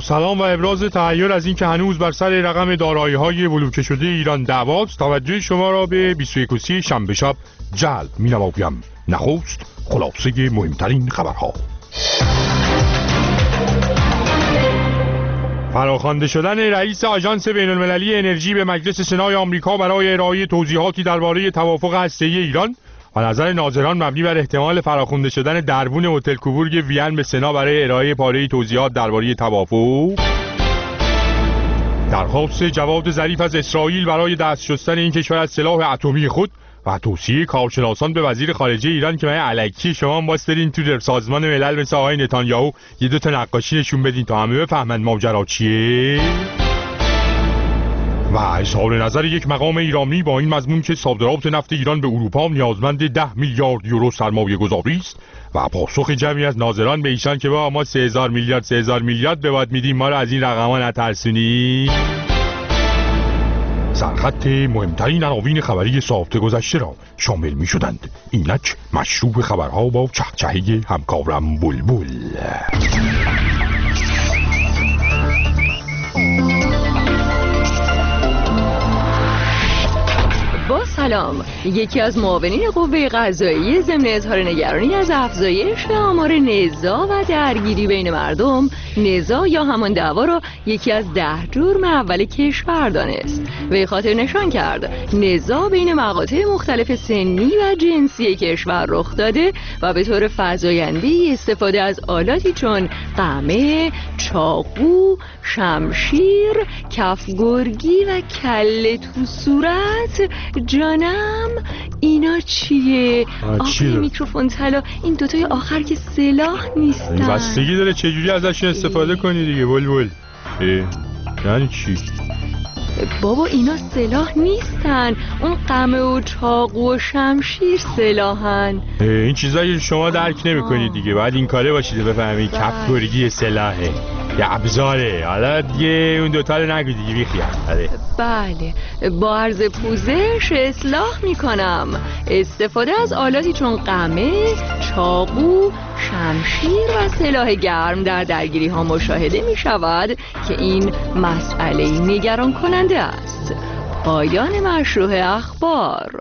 سلام و ابراز تحیر از اینکه هنوز بر سر رقم دارایی‌های بلوکه شده ایران دعواست، توجه شما را به 21 شنبه شب جلب می‌نمایم. نخست خلاصه مهمترین خبرها. فراخوانده شدن رئیس آژانس بین‌المللی انرژی به مجلس سنای آمریکا برای ارائه توضیحاتی درباره توافق هسته‌ای ایران و نظر ناظران مبنی بر احتمال فراخوانده شدن دربون هتل کوبورگ وین به سنا برای ارائه پاره توضیحات درباره توافق. درخواست جواد ظریف از اسرائیل برای دست شستن این کشور از سلاح اتمی خود و توصیه کارشناسان به وزیر خارجه ایران که من الکی شما باس برین تو در سازمان ملل مثل آقای نتانیاهو یه دوتا نقاشی نشون بدین تا همه بفهمن ماجرا چیه. و اظهار نظر یک مقام ایرانی با این مضمون که صادرات نفت ایران به اروپا نیازمند 10 میلیارد یورو سرمایه گذاری است و پاسخ جمعی از ناظران به ایشان که با ما 3000 میلیارد به واد میدیم، ما را از این رقما نترسونی. سرخط مهمترین عناوین خبری ساعت گذشته را شامل می شدند. اینک مشروب خبرها با چهچهه همکارم بلبل. با سلام. یکی از معاونین قوه قضاییه ضمن اظهار نگرانی از افزایش آمار نزاع و درگیری بین مردم، نزاع یا همان دعوا را یکی از 10 جرم اول کشور دانست. به خاطر نشان کرد نزاع بین مقاطع مختلف سنی و جنسی کشور رخ داده و به طور فزاینده استفاده از آلاتی چون قمه، چاقو، شمشیر، کفگرگی و کله تو صورت. جانم اینا چیه؟ آقای میکروفون طلا، این دوتای آخر که سلاح نیستن. بستگی داره چجوری ازشون استفاده کنی دیگه بلبل. یعنی چی؟ بابا اینا سلاح نیستن، اون قمه و چاقو و شمشیر سلاحن. این چیزایی شما درک نمی‌کنید دیگه، باید این کاره باشید بفهمید کفگرگی سلاحه یا ابزاره. حالا دیگه اون دوتا رو نگو دیگه، بیخیال. بله، با عرض پوزش اصلاح میکنم. استفاده از آلاتی چون قمه، چاقو، شمشیر و سلاح گرم در درگیری ها مشاهده می شود که این مسئله نگران کننده است. پایان مشروع اخبار.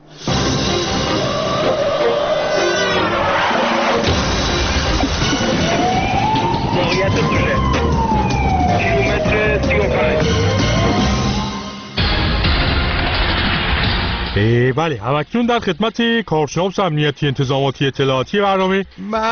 موقعیت دوشه کیلومتر 35. بله، همکنون در خدمت کارشناس امنیتی انتظاماتی اطلاعاتی برنامه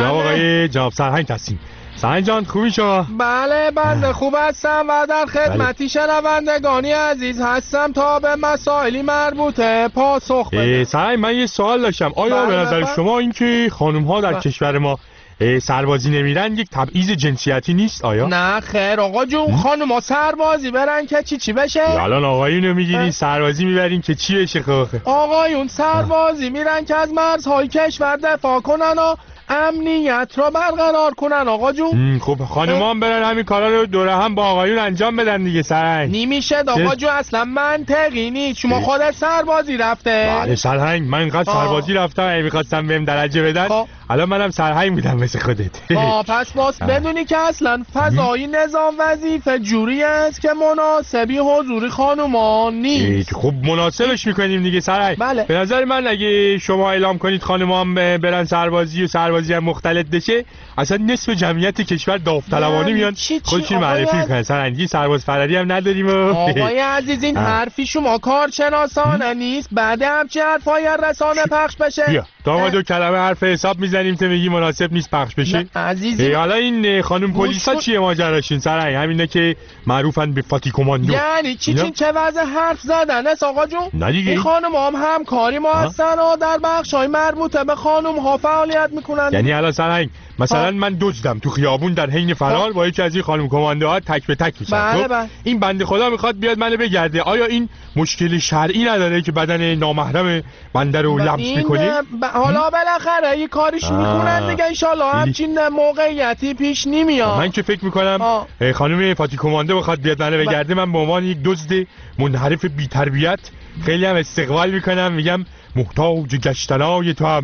جناب سرهنگ هستیم. سرهنگ جان خوبی شما؟ بله بنده خوب هستم و در خدمتی شنوندگانی عزیز هستم تا به مسائلی مربوطه پاسخ بدم. سرهنگ من یه سوال داشتم، آیا به نظر شما این که خانم ها در کشور ما سربازی نمیرن یک تبعیض جنسیتی نیست آیا؟ نه خیر آقا جون، خانوما سربازی برن که چی بشه؟ الان آقایونو میگیرین سربازی میبرین که چی بشه خواهه؟ آقایون سربازی میرن که از مرزهای کشور دفاع کنن و امنیت را برقرار کنن آقا جون. خب خانوما هم برن همین کارا رو دوره هم با آقایون انجام بدن دیگه سرهنگ. نمیشه آقا جون، اصلا منطقی نیست. شما خودت سربازی رفته؟ بله سرهنگ، من اینقدر سربازی رفتم اگه می‌خواستم بهم درجه بدن الان منم سرهنگ میدم مثل خودت. پس باز بدونی که اصلا فضای نظام وظیفه جوری است که مناسبی حضور خانوما نیست. خب مناسبش میکنیم دیگه سرهنگ. بله. به نظر من اگه شما اعلام کنید خانوما هم برن سربازی و سربازی هم مختلط بشه، اصلا نصف جمعیت کشور داوطلبانه میان خودشون معرفی میکنن. سرهنگی سرباز فراری هم نداریم. آقای عزیز این حرفی شما کارشناسانه نیست. بعد همچین حرفای رسانه پخش بشه. بیا داماد و کلمه حرف حساب میزنیم تو میگی مناسب نیست پخش بشه. عزیزی حالا این خانم پلیسا چیه ماجراشون سرهنگ؟ همینه که معروفن به فاتی کماندو. یعنی چه وضع حرف زدن است آقا جون؟ نه دیگه این خانم هم همکاری ما هستن و در بخشای مربوطه به خانم ها فعالیت میکنن. یعنی الان سرهنگ مثلا من دزدم تو خیابون در حین فرار با یکی از این خانم کماندوها تک به تک میشم. بله. این بنده خدا میخواد بیاد منو بگرده، آیا این مشکل شرعی نداره که بدن نامحرم بنده رو لمس میکنه؟ حالا بالاخره یه کارش میکنن دیگه، ان شاءالله همچین موقعیتی پیش نمیاد. من که فکر میکنم خانم فاتی کماندو بخواد بیاد منو بگرده، من به عنوان یک دزد منحرف بی تربیت خیلی هم استقبال میکنم، میگم محتاج گشتنای تو هم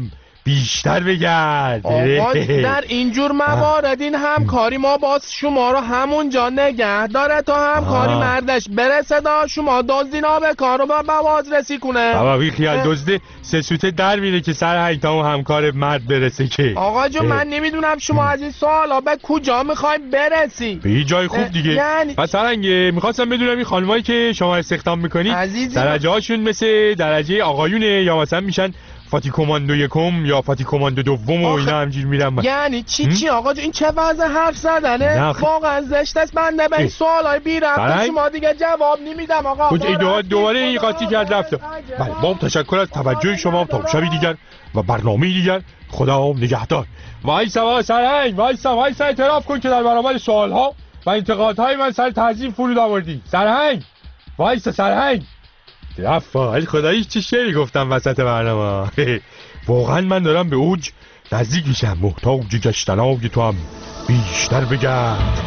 بیشتر بگرد. آقا در اینجور موارد این همکاری ما باز شما رو همونجا نگه داره تا همکاری مردش برسه دا شما دزدینا به کار رو به بازرسی کنه. بابا بی خیال دزده سه سوته در میره که سر هیتا اون همکار مرد برسه که. آقا جون من نمیدونم شما از این سوالا به کجا میخوای برسی؟ به یه جای خوب دیگه. یعنی پس سرنگه میخواستم بدونم این خانمایی که شما استخدام میکنید درجه هاشون مثل درجه آقایونه یا مثلا میشن فاتی کماندو یکم یا فاتی کماندو دوم و اینا همجور میرم. یعنی چی آقا جون این چه وضع حرف زدنه؟ واقعا زشت است. بنده به این سوالای بی ربط شما دیگه جواب نمیدم آقا. دوباره این قاطی کرد رفت. بله با تشکر از توجه شما تا شبی دیگر و برنامه دیگر. خدا نگهدار. وایسا سرهنگ وایسا اعتراف کن که در برابر سوالها و انتقادهای من سر تعظیم فرود آوردی. سرهنگ وایسا سرهنگ رفت. خدایی چه شعری گفتم وسط برنامه. واقعا من دارم به اوج نزدیک میشم. محتاج گشتنای تو هم بیشتر بگرد.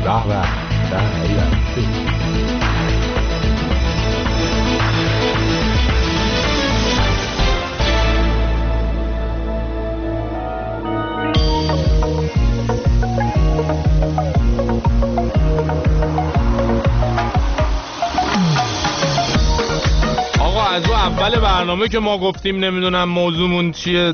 از اون اول برنامه که ما گفتیم نمیدونم موضوعمون چیه،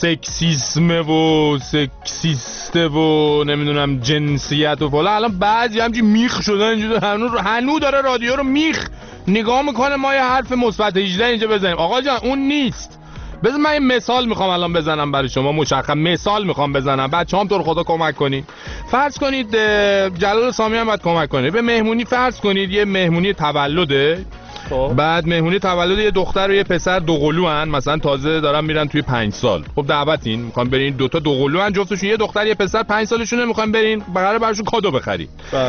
سکسیسمه و سکسیسته و نمیدونم جنسیت و فلان، الان بعضی همچین میخ شدن اینجوری هنو داره رادیو رو میخ نگاه میکنه ما یه حرف مثبت 18 اینجا بزنیم. آقا جان اون نیست. بذار من این مثال میخوام الان بزنم برای شما مشخص مثال میخوام بزنم. بچه‌ام تو رو خدا کمک کنید. فرض کنید جلال سامی هم باید کمک کنه. به مهمونی فرض کنید یه مهمونی تولده. بعد مهمونی تولد یه دختر و یه پسر دوقلو ان، مثلا تازه دارن میرن توی 5 سال. خب دعوتین میخوام برین، دوتا دوقلو ان جفتشون، یه دختر یه پسر 5 سالشونه، میخوام برین قراره براشون کادو بخرید.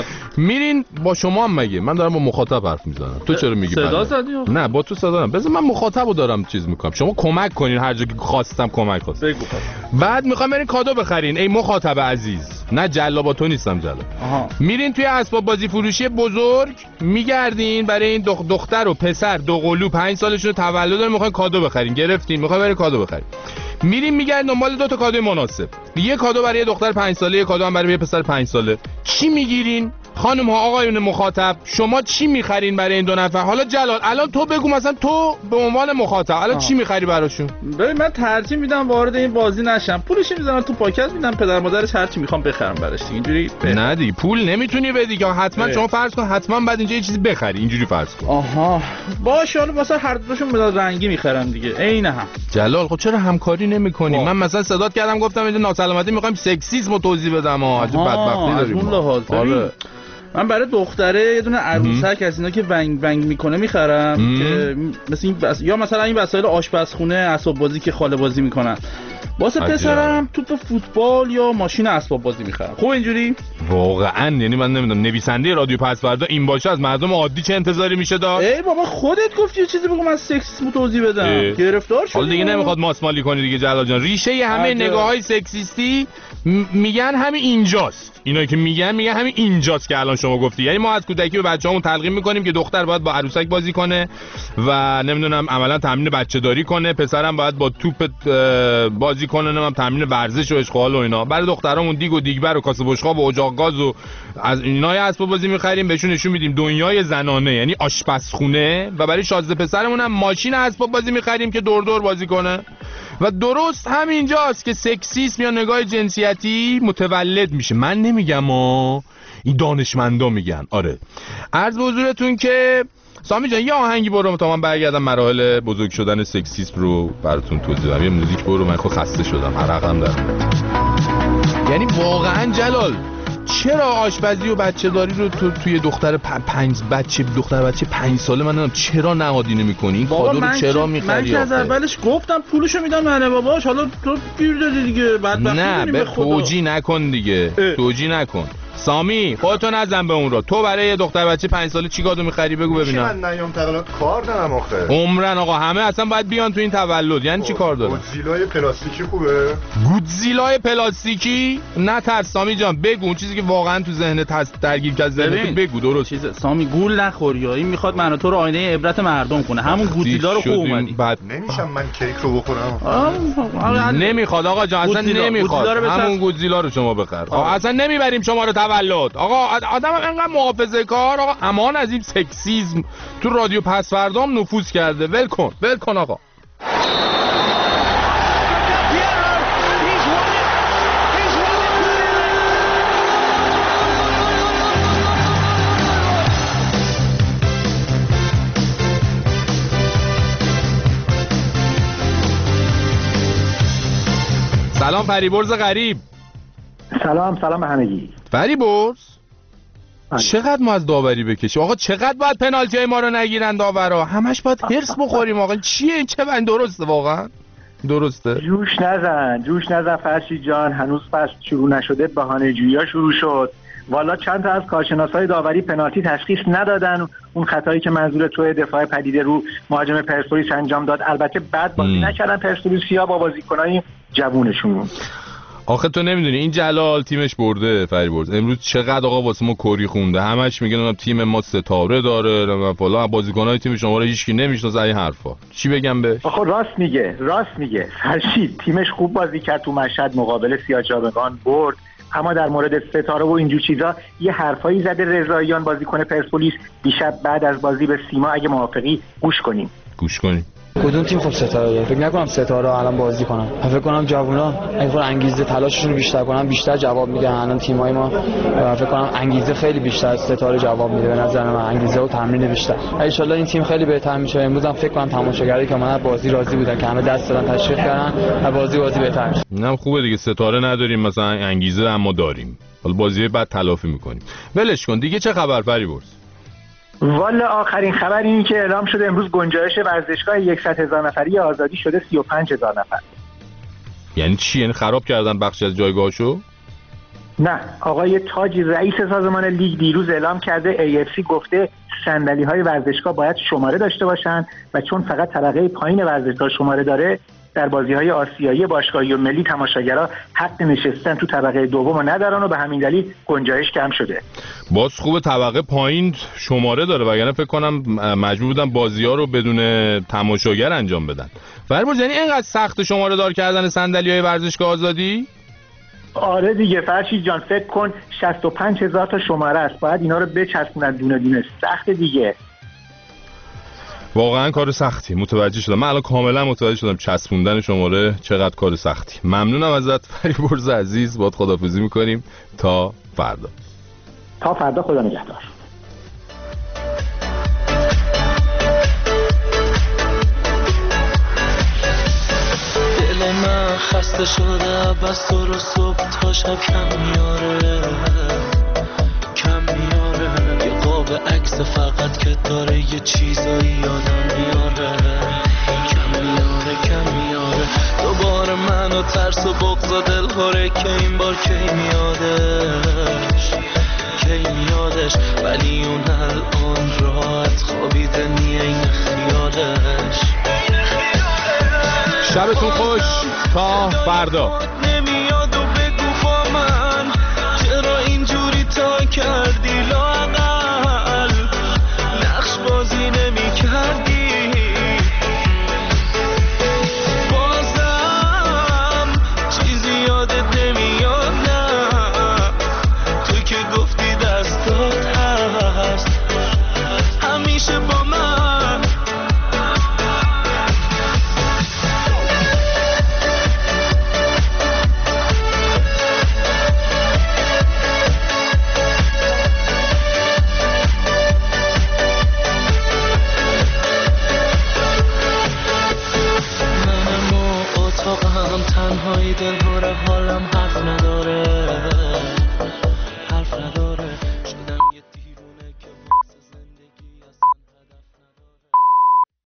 میرین با شما هم مگه من دارم با مخاطب حرف میزنم، تو چرا میگی صدا زدی؟ نه با تو صدا. بذار من مخاطبو دارم چیز میکنم، شما کمک کنین هر جا که خواستم کمک خواستم. بعد میخوام برین کادو بخرین. ای مخاطب عزیز، نه جلابا تو نیستم جلاب. میرین توی اسباب بازی فروشی بزرگ میگردین برای این دختر و پسر دوقلو 5 سالشون تولد دارن، میخواین کادو بخرین. گرفتین میخواین برین کادو بخرین. میرین میگردین دنبال 2 تا کادو مناسب. یه کادو برای یه دختر 5 ساله، یه کادو هم برای یه پسر 5 ساله. چی میگیرین؟ خانم ها آقایون مخاطب شما چی میخرین برای این 2 نفر؟ حالا جلال الان تو بگو، مثلا تو به عنوان مخاطب الان چی میخری براشون؟ ببین من ترجیح میدم وارد این بازی نشم، پولش میذارم تو پاکت، میدم پدر مادرش هر چی میخوام بخرم براش. اینجوری نه دی پول نمیتونی بدی که حتما شما فرض کن حتما بعد اینجا یه چیزی بخری، اینجوری فرض کن. باشه حالا واسه هر دوشون مداد رنگی میخرم دیگه عین هم. جلال خب چرا همکاری نمیکنی؟ من مثلا صدات کردم گفتم اینجا ناسلامتی میخوایم سکسیسمو توضیح بدم. عجب بدبختی داریم. من برای دختره یه دونه عروسک از اینا که ونگ ونگ میکنه میخرم که مثل این یا مثلا این وسایل آشپزخونه، اسباب بازی که خاله بازی میکنن. واسه پسرم توپ فوتبال یا ماشین اسباب بازی میخرم. خوب اینجوری؟ واقعا یعنی من نمیدونم نویسنده رادیو پسوردا این باشه از مردم عادی چه انتظاری میشه داشت؟ ای بابا خودت گفتی یه چیزی بگو من سکسیسمو توضیح بدم. گرفتار شدی. حالا دیگه نمیخواد ماسمالی کنی دیگه جلال جان. ریشه همه نگاه‌های سکسیستی میگن همین اینجاست. اینا که میگن همین اینجاست که الان شما گفتی. یعنی ما از کودکی به بچه‌هامون تلقین میکنیم که دختر باید با عروسک بازی کنه و نمیدونم عملا تمرین بچه‌داری کنه، پسرم باید با توپ بازی کنه، نمیدونم تمرین ورزش و اشغال و اینا. برای دخترامون دیگ و دیگبر و کاسه بشقاب و اجاق گاز و از اینای اسباب بازی می‌خریم، بهشون نشون میدیم دنیای زنانه یعنی آشپزخونه. و برای شازده پسرمون هم ماشین اسباب بازی می‌خریم که دور دور بازی کنه. و درست همینجاست که سکسیسم یا نگاه جنسیتی متولد میشه. من نمیگم این دانشمندا میگن. آره عرض به حضورتون که سامی جان یه آهنگی برو تا من برگردم مراحل بزرگ شدن سکسیسم رو براتون توضیح بدم. یه موزیک برو، من خود خسته شدم، عرقم دارم. یعنی واقعا جلال چرا آشپزی و بچه داری رو توی دختر بچه 5 ساله من نمیدونم چرا نهادینه میکنی؟ این کادو رو چرا میخری؟ من که از اولش گفتم پولشو میدم من باباش، حالا تو گیر دادی دیگه. بعد نه به توجی نکن دیگه. توجی نکن. سامی خودتو نزن به اون رو. تو برای یه دختر بچه 5 ساله چی گادو می‌خری بگو ببینم. من نیام تولد کار دارم آخه. عمرن آقا همه اصلا باید بیان تو این تولد. یعنی چی کار داره؟ گودزیلای پلاستیکی خوبه؟ گودزیلای پلاستیکی؟ نه ترس سامی جان، بگو اون چیزی که واقعا تو ذهنت هست درگیر کرد ذهنت بگو. درست چیز سامی گول نخوری. این میخواد من و تو رو آینه عبرت مردم کنه. همون گودزیلا رو خوب اومدی. نمیشم من کیک رو بخورم. نمیخواد آقا جان، اصلا نمیخواد. همون گودزیلا رو شما بخر. اصلا نمیبریم شما رو تولد. آقا آدم انقدر محافظه‌کار، آقا امان از این سکسیسم تو رادیو پسوردام نفوذ کرده. ول کن آقا. سلام فریبرز غریب. سلام به همگی. فریبرز چقدر ما از داوری بکشیم آقا؟ چقدر باید پنالتی های ما رو نگیرن داورا؟ همش باید هرس بخوریم آقا؟ چیه این؟ چه من درسته واقعا؟ درسته؟ جوش نزن فرشید جان، هنوز فصل شروع نشده بهانه جویی شروع شد. والا چند تا از کارشناسای داوری پنالتی تشخیص ندادن. اون خطایی که منظور تو دفاع پدیده رو مهاجم پرسپولیس انجام داد، البته بعد بازی نکردن پرسپولیسیا با بازیکنای جوونشون. آخه تو نمیدونی این جلال تیمش برده فریبرز. امروز چقدر آقا واسه ما کری خونده، همش میگن تیم ما ستاره داره و فلان، بازیکنای تیم شما رو هیچکی نمیشناسه. این حرفا چی بگم بهش؟ آخه راست میگه فرشید. تیمش خوب بازی کرد تو مشهد، مقابل سیاه‌چالوان برد، اما در مورد ستاره و اینجور چیزا یه حرفایی زده رضاییان بازیکن پرسپولیس دیشب بعد از بازی به سیما. اگه موافقی گوش کنیم. کدوم تیم خوب ستاره داره؟ فکر نکنم ستاره الان بازی کنن. فکر کنم جوونا اگه خود انگیزه تلاششون رو بیشتر کنن بیشتر جواب میدن. الان تیمای ما فکر کنم انگیزه خیلی بیشتر از ستاره جواب میده. به نظر من انگیزه و تمرین بیشتر. ان شاءالله این تیم خیلی بهتر میشه. امروز هم فکر کنم تماشاگرایی که من بازی راضی بودن که همه دست دادن تشویق کردن و بازی بهتر میشه. اینم خوبه دیگه، ستاره نداریم مثلا انگیزه اما داریم. حالا بازی بعد تلافی میکنیم. ولش کن دیگه. چه خبر فریبرز؟ والا آخرین خبر اینه که اعلام شده امروز گنجایش ورزشگاه 100,000 نفری آزادی شده 35,000 نفر. یعنی چی؟ یعنی خراب کردن بخشی از جایگاهشو؟ نه، آقای تاجی رئیس سازمان لیگ دیروز اعلام کرده AFC گفته صندلی‌های ورزشگاه باید شماره داشته باشن و چون فقط طبقه پایین ورزشگاه شماره داره، در بازی‌های آسیایی باشگاهی و ملی تماشاگرها حق نشستن تو طبقه دوم ندارن و به همین دلیل گنجایش کم شده. باز خوب طبقه پایین شماره داره، وگرنه فکر کنم مجبور بودن بازی‌ها رو بدون تماشاگر انجام بدن. فرمود یعنی اینقدر سخت شماره دار کردن صندلی‌های ورزشگاه آزادی؟ آره دیگه فرشید جان، فکر کن 65,000 تا شماره است، باید اینا رو بچسبونن دونه دونه. سخت دیگه. واقعا کار سختی. متوجه شدم. من الان کاملا متوجه شدم چسبوندن شماره چقدر کار سختی. ممنونم ازت فریبرز عزیز. باهات خداحافظی میکنیم تا فردا. خدا نگهدار. دل من خسته شده بس تو رو صبح تا شب کم میاره یه قاب عکس فقط که داره یه چیزایی یادم میاره کم میاره دوباره منو ترس و بغض و دل خوره که این بار کی میادش ولی اون الان راحت خوابیده نیه این خیالش. شبتون خوش تا فردا.